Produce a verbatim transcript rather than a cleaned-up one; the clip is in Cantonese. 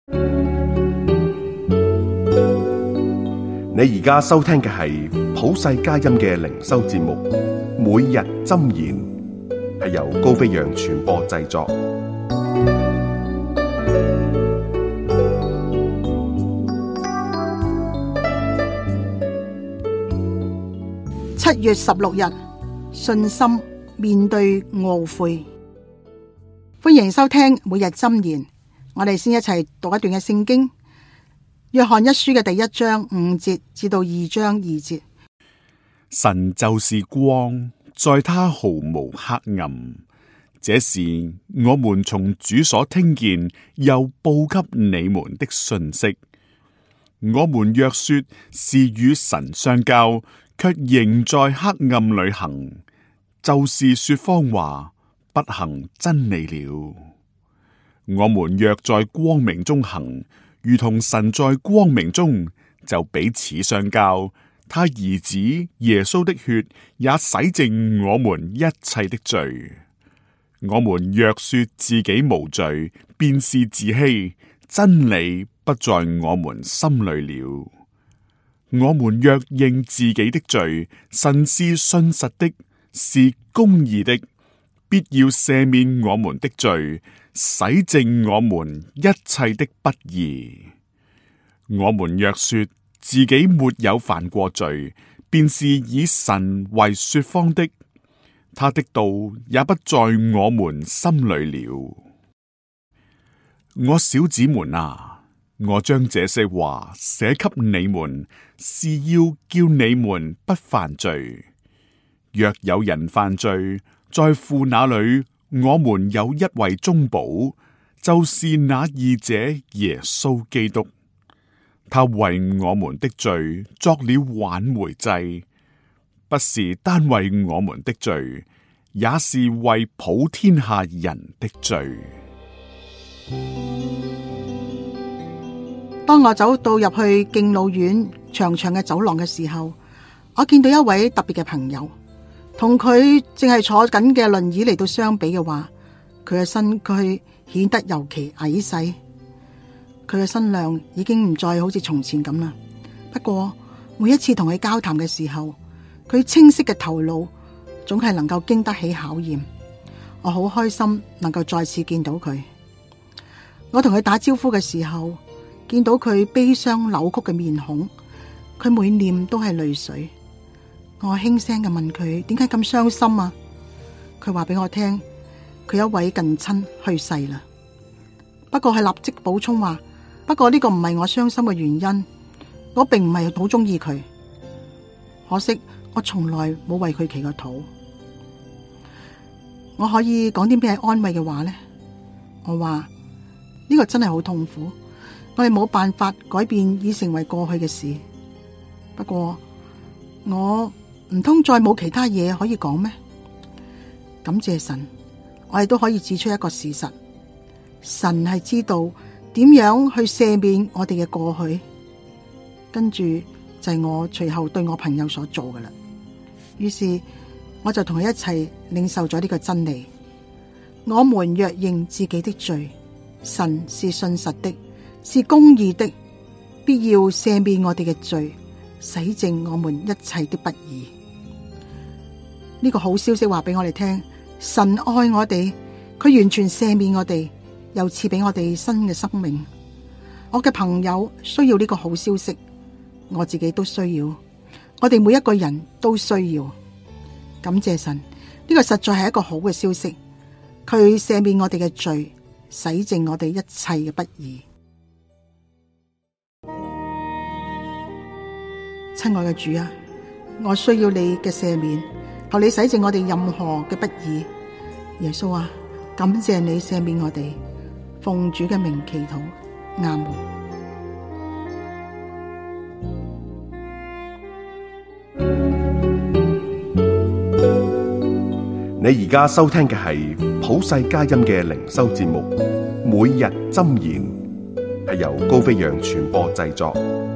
你而家收聽嘅係普世佳音嘅靈修節目，每日箴言，係由高飛揚傳播製作。 七月十六日，信心面對懊悔。歡迎收聽每日箴言。我哋先一齊讀一段嘅聖經，約翰一書嘅第一章五節至到二章二節。 神就是光，在他毫無黑暗。這是我們從主所聽見又報給你們的信息。我們若說是與神相交，卻仍在黑暗裏行，就是說謊話，不行真理了。我們若在光明中行，如同神在光明中，就彼此相交。他兒子耶穌的血也洗淨我們一切的罪。我們若說自己無罪，便是自欺，真理不在我們心裏了。我們若認自己的罪，神是信實的，是公義的，必要赦免我們的罪，洗淨我們一切的不義。我們若說自己沒有犯過罪，便是以神為說謊的，他的道也不在我們心裏了。我小子們啊，我將這些話寫給你們，是要叫你們不犯罪。若有人犯罪，在父那裏，我們有一位中保，就是那義者耶穌基督。他為我們的罪作了挽回祭，不是單為我們的罪，也是為普天下人的罪。 當我走到入去敬老院長長嘅走廊嘅時候，我見到一位特別嘅朋友，同佢淨係坐緊嘅輪椅嚟到相比嘅話，佢嘅身軀顯得尤其矮細。佢嘅身量已經唔再好似從前咁啦。不過每一次同佢交談嘅時候，佢清晰嘅頭腦總係能夠經得起考驗。我好開心能夠再次見到佢。我同佢打招呼嘅時候，見到佢悲傷扭曲嘅面孔，佢每念都係淚水。我輕聲嘅問佢點解咁傷心啊？佢話俾我聽，佢一位近親去世啦。不過係立即補充話，不過呢個唔係我傷心嘅原因，我並唔係好中意佢。可惜我從來冇為佢祈過禱。我可以講啲咩安慰嘅話呢？我話呢個真係好痛苦，我哋冇辦法改變已成為過去嘅事。不過我唔通再冇其他嘢可以講咩？感謝神，我哋都可以指出一個事實，神係知道點樣去赦免我哋嘅過去。跟住就係我隨後對我朋友所做嘅啦。於是我就同佢一齊領受咗呢個真理。我們若認自己的罪，神是信實的，是公義的，必要赦免我哋嘅罪，洗淨我們一切的不義。呢個好消息話俾我哋聽，神愛我哋，佢完全赦免我哋，又賜俾我哋新嘅生命。我嘅朋友需要呢個好消息，我自己都需要，我哋每一個人都需要。感謝神，呢個實在係一個好嘅消息，佢赦免我哋嘅罪，洗淨我哋一切嘅不義。親愛嘅主啊，我需要你嘅赦免，求你洗淨我哋任何嘅不義。耶穌啊，感謝你赦免我哋，奉主嘅名祈禱，阿門。 你而家收聽嘅係普世佳音嘅靈修節目，每日箴言，係由高飛揚傳播製作。